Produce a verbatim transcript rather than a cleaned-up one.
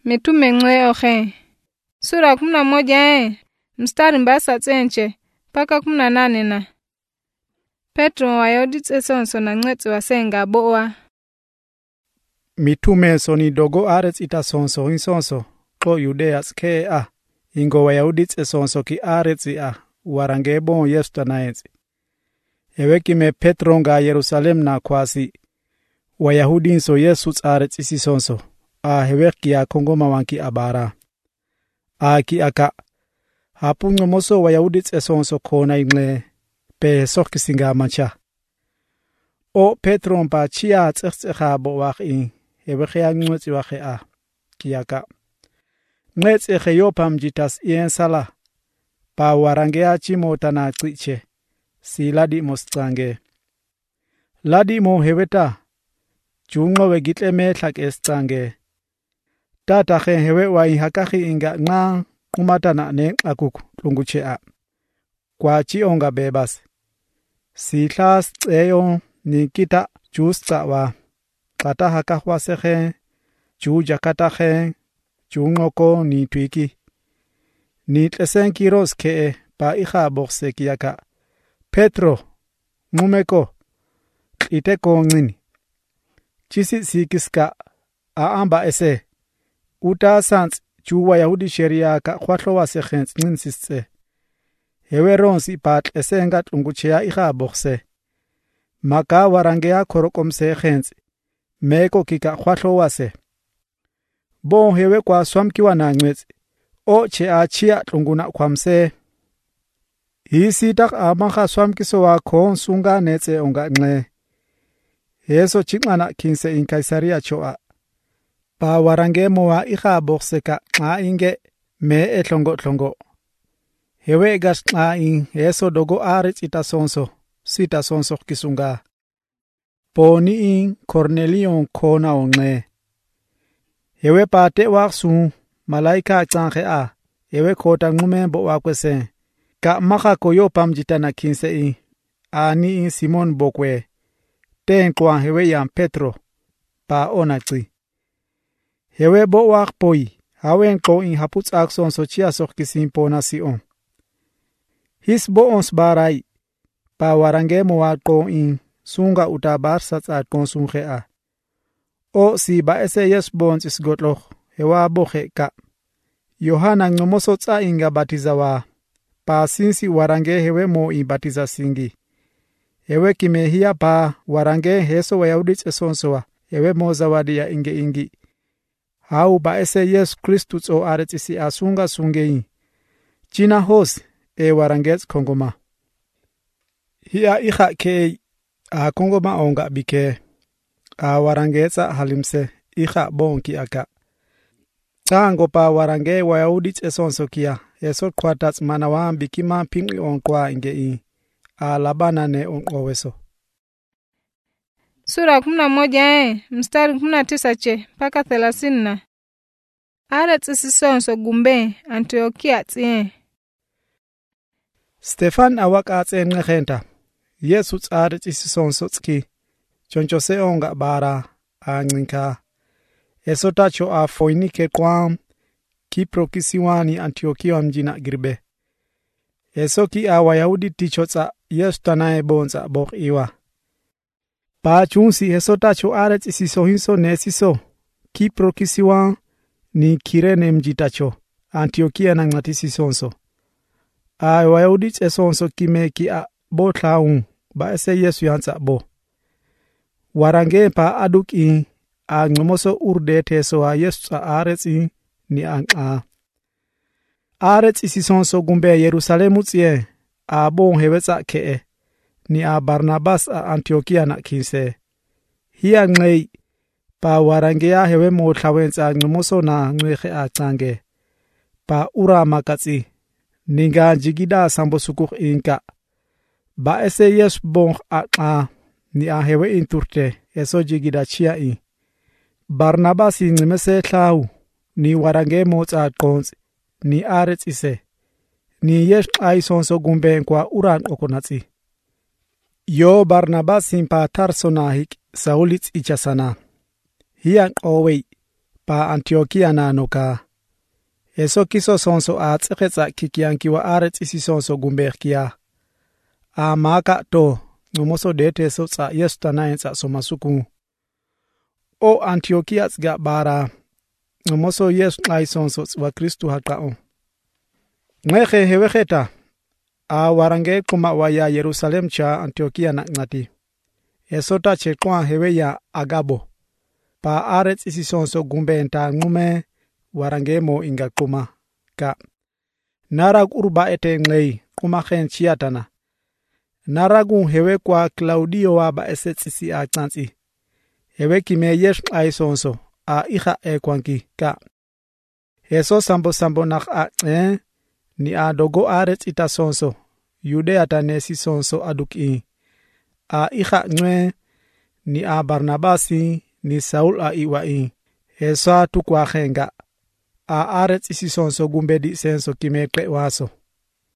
Mitume ng'we ohe. Sura kumi na moja eh, mstari mbasa tsenche, paka kumi na nane na. Petro wayodi tsesonso na ng'wetsi wasenga boa. Mitume soni dogo arets itasonso insonso, ko Yudeas ke a, ingo wayahudi tsesonso ki aretsi a, warange bon Yesu tanaenzi. Ewe kime Petro nga Yerusalem na kwasi, wayahudi inso Yesu tsarets isisonso, a hewe kia kongoma wanki abara. A ki aka, hapu ngomoso wayahudi tsesonso kona ingle, pe soki singa mancha. O Petro mpa chia tsekha bo wak in, hewe khea ngwetsi wakhe a, ki aka. Ngwetsi khe yopam jitas ien sala, pa warangea chimo tana tsiche, si ladi mostrange. Ladi mo heweta, chungo we gitle me tlak estrange. Tata khe hewe wa ihakahi inga nga kumatana ne akuku lunguche a. Kwa chi onga bebas. Si khlas tseyo ni kita chus tsawa. Kata hakahwa sekhe, chu jakata khe, chungo ko ni twiki. Ni tlesen kiros ke pa iha bokse kiaka. Petro, mumeko, ite ko ngini. Chisi sikiska a amba ese. Uta sans chuwa Yahudi sheria ka khwatlo wa sekhens ninsitse. Hewe ronsi pat esenga tunguchea iha bokse. Maka warangea korokom sekhens. Meko kika khwatlo wa se. Bon hewe kwa swamkiwa na ngwetsi. O che a chia tunguna kwamse. Hisi tak amaka swamkiso wa kon sunga netse onga ngle. Yeso chingana kinse in Kaisaria choa. Pa warange moa iha bokseka nga inge me etlongo tlongo. Hewe gas nga in yeso dogo arits itasonso, sita sonso kisunga. Po ni in Cornelion kona onge. Hewe pa te waksu malaika change a, hewe kota ngumembo wakwese. Ka maka koyo pamjitana kinse in, a ni in Simon bokwe. Ten kwa hewe yam Petro, pa onatsi. Hewe bo wak poi, hawen ko in haputs akson so chia sok kisin po na si on. His bo ons barai, pa warange mo wak ko in sunga utabar sats at konsunghe a. O si ba ese yes bons is gotloch, hewa bohe ka. Yohana ngomoso tsa inga batizawa, pa sinsi warange hewe mo in batiza singi. Hewe kime hiya pa warange heso wayahudits esonsoa, hewe mo zawadi ya inge ingi. Hau ba ese Yesu Kristus o aretisi asunga sungei. China hos e warangets kongoma. Hiya iha ke a kongoma onga bike. A warangetsa halimse iha bonki aka. Tango pa warange wayahudits esonso kia. Esot kwatats manawam bikima pingi onkwa inge in. A labana ne onkoweso. Sura kumi na moja eh, mstari kumi na tisa che, paka thelathini na. Arets isisonso gumbe, Antiokia tsie. Stefan awak atse ngehenta. Yesus arets isisonso tski. Chonchose onga bara, anginka. Esotacho a foinike kwam, Kipro kisiwani Antiokia mjina girbe. Esoki a wayahudi tichotsa Yesu tanae bonza bok iwa. Pa chunsi esotacho arets isisohinso nesiso. Kipro kisiwan ni kirene mjitacho. Antiokia na ngatisi sonso. A wayahudi esonso kime ki a bo tlaun. Ba ese Yesu yansa bo. Warange pa aduk in. A ngomoso urde teso a Yesu a arets in ni ang a. Arets isisonso gumbe Yerusalemu tsie. A bon hewetsa kee. Ni a Barnabas a Antiokia na kinse. Hiya ngei. Pa warangea hewe mo tlawenza ngomoso na ngwehe a tsange. Pa ura makatsi. Ninga jigida sambo sukuk inka. Ba ese yes bong a a. Ni a hewe inturte. Eso jigida chia in. Barnabas in mese tlau. Ni warange mo tsa kons. Ni arets ise. Ni yesh ay sonso gumbe kwa uran okonatsi. Yo Barnabas in pa tarsonahik saulits ichasana. Hiyan owei, pa Antiokia nanoka. Eso kiso sonso a tseketsa kikiankiwa arets isi sonso gumberkia. A maka to ngomoso dete so tsa yesu naensa somasuku. O Antiokia tsga bara ngomoso yesu ngai sonso wa Kristu hakao. Ngeke heweketa a warange kuma waya Yerusalem cha Antiokia na ngati. Esota chekwa hewe ya Agabo. Pa arets isi sonso gumbe enta ngume warange mo inga kuma ka. Narag urba ete nglei kuma khen chiatana. Naragun hewe kwa Claudio waba esetsisi a chansi. Hewe kime yesh ai sonso a iha e kwanki ka. Eso sambo sambo nak a eh ni a dogo arets ita sonso. Yudea tanesi sonso aduki. A iha ngwe ni a Barnabasi ni Saul a iwai. Eso tukwa khenga. A arets isi sonso gumbedi senso kime kle waso.